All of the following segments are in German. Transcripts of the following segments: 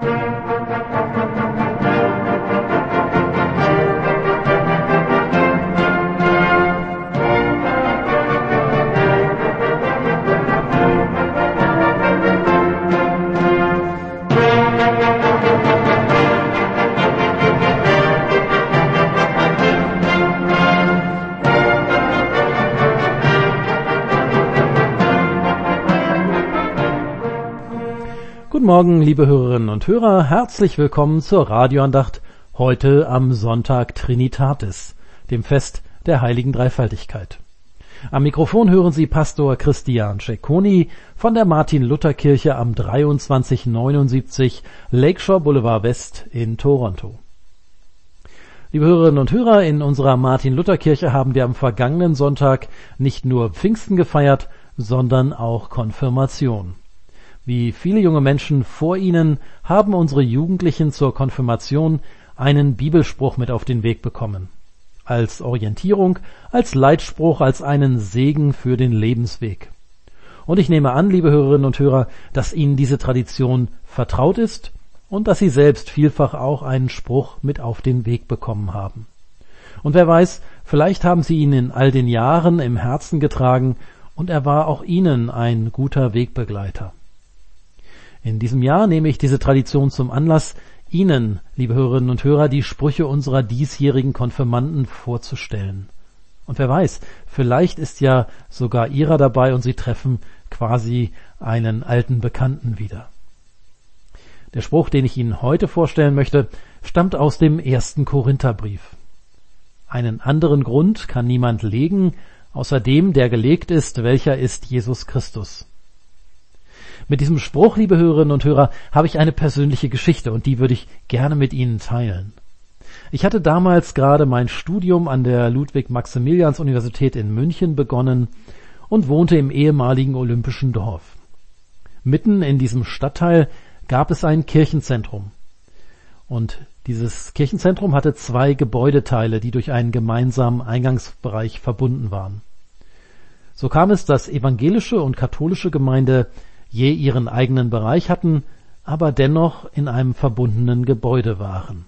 Guten Morgen, liebe Hörerinnen und Hörer, herzlich willkommen zur Radioandacht heute am Sonntag Trinitatis, dem Fest der Heiligen Dreifaltigkeit. Am Mikrofon hören Sie Pastor Christian Cecconi von der Martin-Luther-Kirche am 2379 Lakeshore Boulevard West in Toronto. Liebe Hörerinnen und Hörer, in unserer Martin-Luther-Kirche haben wir am vergangenen Sonntag nicht nur Pfingsten gefeiert, sondern auch Konfirmation. Wie viele junge Menschen vor Ihnen haben unsere Jugendlichen zur Konfirmation einen Bibelspruch mit auf den Weg bekommen. Als Orientierung, als Leitspruch, als einen Segen für den Lebensweg. Und ich nehme an, liebe Hörerinnen und Hörer, dass Ihnen diese Tradition vertraut ist und dass Sie selbst vielfach auch einen Spruch mit auf den Weg bekommen haben. Und wer weiß, vielleicht haben Sie ihn in all den Jahren im Herzen getragen und er war auch Ihnen ein guter Wegbegleiter. In diesem Jahr nehme ich diese Tradition zum Anlass, Ihnen, liebe Hörerinnen und Hörer, die Sprüche unserer diesjährigen Konfirmanden vorzustellen. Und wer weiß, vielleicht ist ja sogar Ihrer dabei und Sie treffen quasi einen alten Bekannten wieder. Der Spruch, den ich Ihnen heute vorstellen möchte, stammt aus dem 1. Korintherbrief. Einen anderen Grund kann niemand legen, außer dem, der gelegt ist, welcher ist Jesus Christus. Mit diesem Spruch, liebe Hörerinnen und Hörer, habe ich eine persönliche Geschichte und die würde ich gerne mit Ihnen teilen. Ich hatte damals gerade mein Studium an der Ludwig-Maximilians-Universität in München begonnen und wohnte im ehemaligen Olympischen Dorf. Mitten in diesem Stadtteil gab es ein Kirchenzentrum. Und dieses Kirchenzentrum hatte 2 Gebäudeteile, die durch einen gemeinsamen Eingangsbereich verbunden waren. So kam es, dass evangelische und katholische Gemeinde je ihren eigenen Bereich hatten, aber dennoch in einem verbundenen Gebäude waren.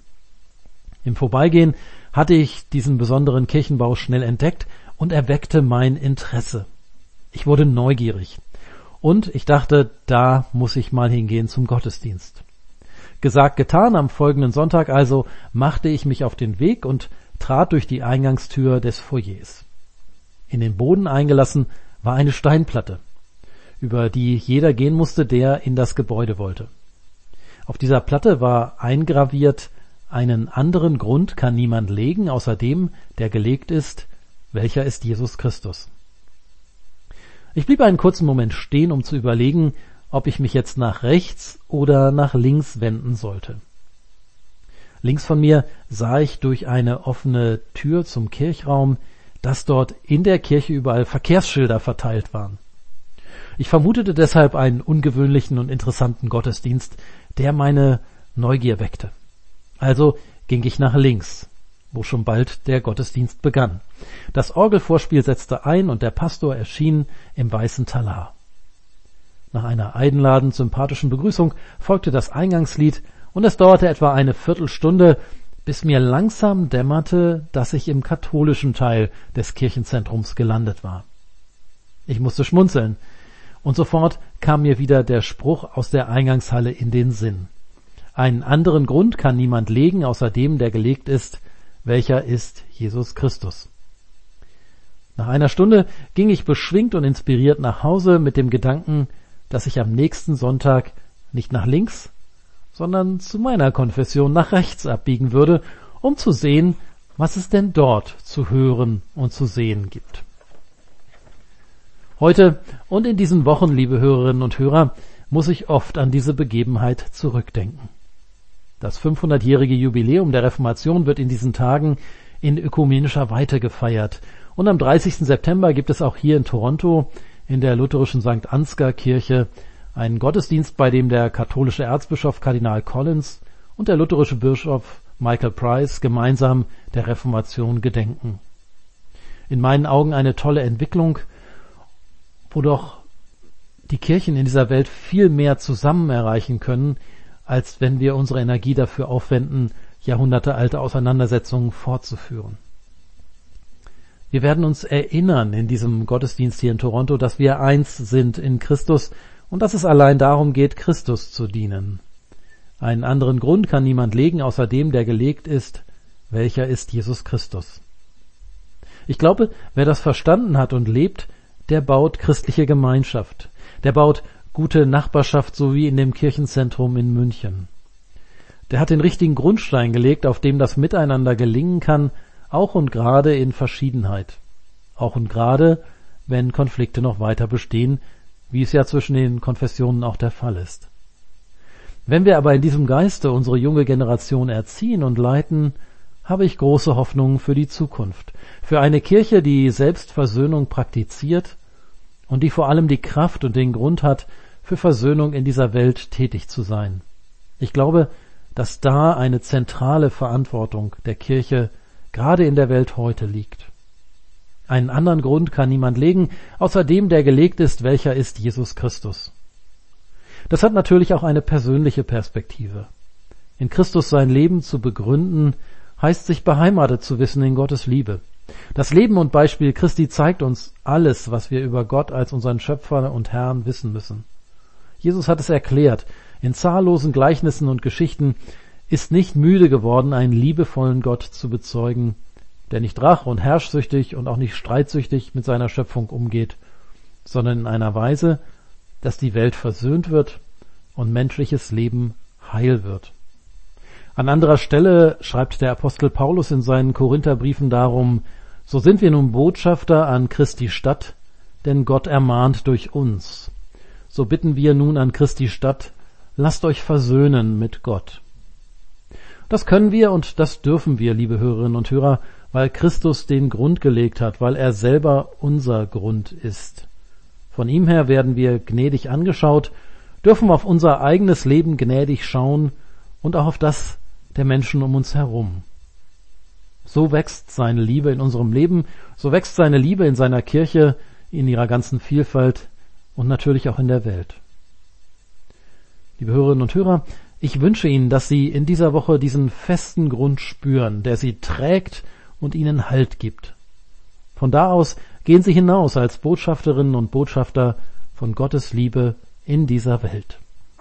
Im Vorbeigehen hatte ich diesen besonderen Kirchenbau schnell entdeckt und er weckte mein Interesse. Ich wurde neugierig und ich dachte, da muss ich mal hingehen zum Gottesdienst. Gesagt, getan, am folgenden Sonntag also machte ich mich auf den Weg und trat durch die Eingangstür des Foyers. In den Boden eingelassen war eine Steinplatte, über die jeder gehen musste, der in das Gebäude wollte. Auf dieser Platte war eingraviert: Einen anderen Grund kann niemand legen, außer dem, der gelegt ist, welcher ist Jesus Christus. Ich blieb einen kurzen Moment stehen, um zu überlegen, ob ich mich jetzt nach rechts oder nach links wenden sollte. Links von mir sah ich durch eine offene Tür zum Kirchraum, dass dort in der Kirche überall Verkehrsschilder verteilt waren. Ich vermutete deshalb einen ungewöhnlichen und interessanten Gottesdienst, der meine Neugier weckte. Also ging ich nach links, wo schon bald der Gottesdienst begann. Das Orgelvorspiel setzte ein und der Pastor erschien im weißen Talar. Nach einer einladend sympathischen Begrüßung folgte das Eingangslied und es dauerte etwa eine Viertelstunde, bis mir langsam dämmerte, dass ich im katholischen Teil des Kirchenzentrums gelandet war. Ich musste schmunzeln. Und sofort kam mir wieder der Spruch aus der Eingangshalle in den Sinn. Einen anderen Grund kann niemand legen, außer dem, der gelegt ist, welcher ist Jesus Christus. Nach einer Stunde ging ich beschwingt und inspiriert nach Hause mit dem Gedanken, dass ich am nächsten Sonntag nicht nach links, sondern zu meiner Konfession nach rechts abbiegen würde, um zu sehen, was es denn dort zu hören und zu sehen gibt. Heute und in diesen Wochen, liebe Hörerinnen und Hörer, muss ich oft an diese Begebenheit zurückdenken. Das 500-jährige Jubiläum der Reformation wird in diesen Tagen in ökumenischer Weite gefeiert. Und am 30. September gibt es auch hier in Toronto in der lutherischen St. Ansgar Kirche einen Gottesdienst, bei dem der katholische Erzbischof Kardinal Collins und der lutherische Bischof Michael Price gemeinsam der Reformation gedenken. In meinen Augen eine tolle Entwicklung, wo doch die Kirchen in dieser Welt viel mehr zusammen erreichen können, als wenn wir unsere Energie dafür aufwenden, jahrhundertealte Auseinandersetzungen fortzuführen. Wir werden uns erinnern in diesem Gottesdienst hier in Toronto, dass wir eins sind in Christus und dass es allein darum geht, Christus zu dienen. Einen anderen Grund kann niemand legen, außer dem, der gelegt ist, welcher ist Jesus Christus. Ich glaube, wer das verstanden hat und lebt, der baut christliche Gemeinschaft. Der baut gute Nachbarschaft, so wie in dem Kirchenzentrum in München. Der hat den richtigen Grundstein gelegt, auf dem das Miteinander gelingen kann, auch und gerade in Verschiedenheit. Auch und gerade, wenn Konflikte noch weiter bestehen, wie es ja zwischen den Konfessionen auch der Fall ist. Wenn wir aber in diesem Geiste unsere junge Generation erziehen und leiten, habe ich große Hoffnungen für die Zukunft. Für eine Kirche, die Selbstversöhnung praktiziert und die vor allem die Kraft und den Grund hat, für Versöhnung in dieser Welt tätig zu sein. Ich glaube, dass da eine zentrale Verantwortung der Kirche gerade in der Welt heute liegt. Einen anderen Grund kann niemand legen, außer dem, der gelegt ist, welcher ist Jesus Christus. Das hat natürlich auch eine persönliche Perspektive. In Christus sein Leben zu begründen, heißt sich beheimatet zu wissen in Gottes Liebe. Das Leben und Beispiel Christi zeigt uns alles, was wir über Gott als unseren Schöpfer und Herrn wissen müssen. Jesus hat es erklärt, in zahllosen Gleichnissen und Geschichten, ist nicht müde geworden, einen liebevollen Gott zu bezeugen, der nicht rach- und herrschsüchtig und auch nicht streitsüchtig mit seiner Schöpfung umgeht, sondern in einer Weise, dass die Welt versöhnt wird und menschliches Leben heil wird. An anderer Stelle schreibt der Apostel Paulus in seinen Korintherbriefen darum: So sind wir nun Botschafter an Christi Stadt, denn Gott ermahnt durch uns. So bitten wir nun an Christi Stadt, lasst euch versöhnen mit Gott. Das können wir und das dürfen wir, liebe Hörerinnen und Hörer, weil Christus den Grund gelegt hat, weil er selber unser Grund ist. Von ihm her werden wir gnädig angeschaut, dürfen auf unser eigenes Leben gnädig schauen und auch auf das der Menschen um uns herum. So wächst seine Liebe in unserem Leben, so wächst seine Liebe in seiner Kirche, in ihrer ganzen Vielfalt und natürlich auch in der Welt. Liebe Hörerinnen und Hörer, ich wünsche Ihnen, dass Sie in dieser Woche diesen festen Grund spüren, der Sie trägt und Ihnen Halt gibt. Von da aus gehen Sie hinaus als Botschafterinnen und Botschafter von Gottes Liebe in dieser Welt.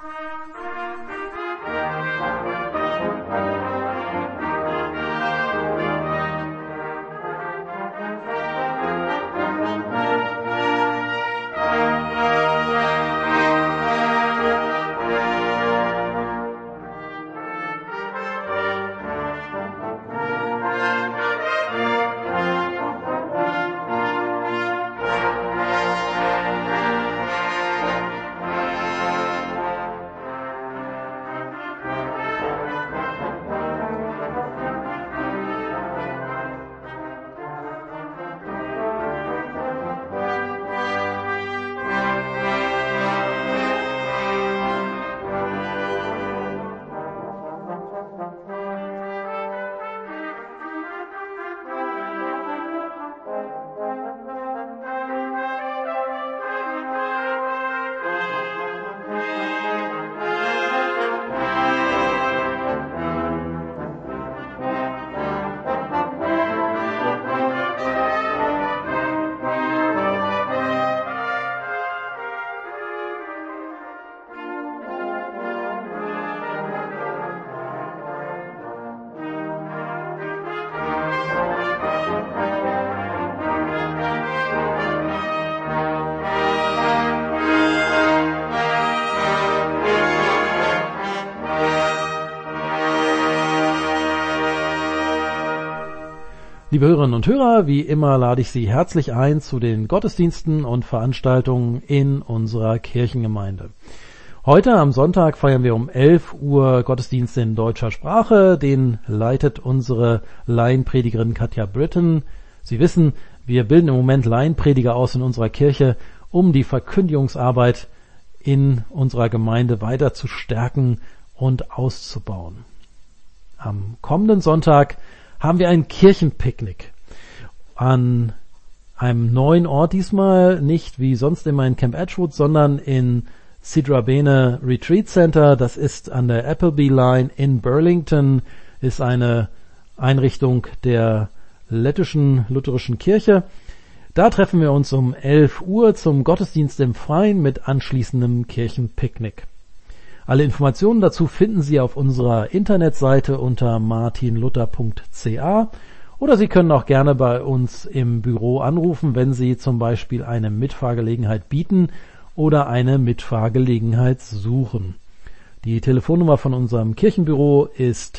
Liebe Hörerinnen und Hörer, wie immer lade ich Sie herzlich ein zu den Gottesdiensten und Veranstaltungen in unserer Kirchengemeinde. Heute am Sonntag feiern wir um 11 Uhr Gottesdienst in deutscher Sprache. Den leitet unsere Laienpredigerin Katja Britton. Sie wissen, wir bilden im Moment Laienprediger aus in unserer Kirche, um die Verkündigungsarbeit in unserer Gemeinde weiter zu stärken und auszubauen. Am kommenden Sonntag haben wir ein Kirchenpicknick an einem neuen Ort, diesmal nicht wie sonst immer in Camp Edgewood, sondern in Sidra Bene Retreat Center, das ist an der Appleby Line in Burlington, ist eine Einrichtung der lettischen lutherischen Kirche. Da treffen wir uns um 11 Uhr zum Gottesdienst im Freien mit anschließendem Kirchenpicknick. Alle Informationen dazu finden Sie auf unserer Internetseite unter martinluther.ca oder Sie können auch gerne bei uns im Büro anrufen, wenn Sie zum Beispiel eine Mitfahrgelegenheit bieten oder eine Mitfahrgelegenheit suchen. Die Telefonnummer von unserem Kirchenbüro ist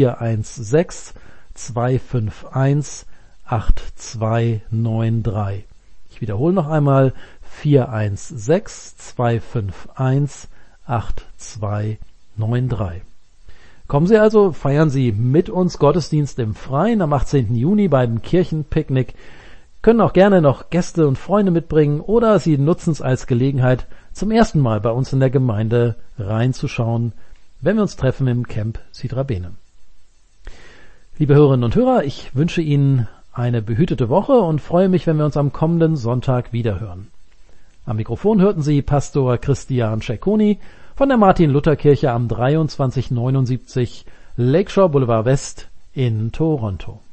416-251-8293. Ich wiederhole noch einmal 416-251-8293. Kommen Sie also, feiern Sie mit uns Gottesdienst im Freien am 18. Juni beim Kirchenpicknick. Können auch gerne noch Gäste und Freunde mitbringen oder Sie nutzen es als Gelegenheit, zum ersten Mal bei uns in der Gemeinde reinzuschauen, wenn wir uns treffen im Camp Sidra Bene. Liebe Hörerinnen und Hörer, ich wünsche Ihnen eine behütete Woche und freue mich, wenn wir uns am kommenden Sonntag wiederhören. Am Mikrofon hörten Sie Pastor Christian Cecconi von der Martin-Luther-Kirche am 2379 Lakeshore Boulevard West in Toronto.